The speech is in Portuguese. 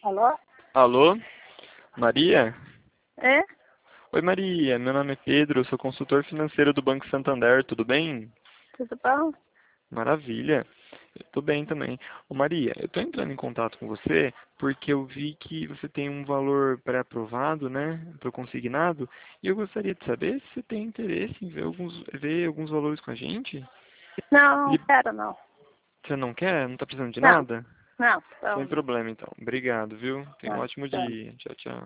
Alô? Alô? Maria? É? Oi, Maria. Meu nome é Pedro, eu sou consultor financeiro do Banco Santander, tudo bem? Tudo bom? Maravilha. Eu tô bem também. Ô, Maria, eu tô entrando em contato com você porque eu vi que você tem um valor pré-aprovado, né, para o consignado, e eu gostaria de saber se você tem interesse em ver alguns valores com a gente. Não, não Li- quero não. Você não quer? Não tá precisando de Não, nada? não. Sem Então, problema, então. Obrigado, viu? Tenha um tá, ótimo tá. dia. Tchau, tchau.